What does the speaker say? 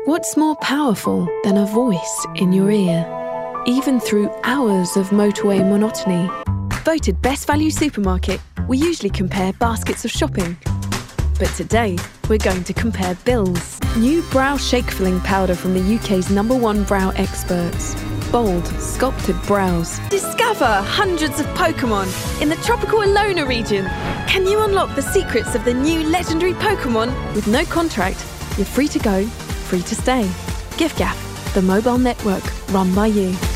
What's more powerful than a voice in your ear? Even through hours of motorway monotony. Voted Best Value Supermarket, we usually compare baskets of shopping. But today, we're going to compare bills. New Brow Shake Filling Powder from the UK's #1 brow experts. Bold, sculpted brows. Discover hundreds of Pokemon in the tropical Alola region. Can you unlock the secrets of the new legendary Pokemon? With no contract, you're free to go, free to stay. giffgaff, the mobile network run by you.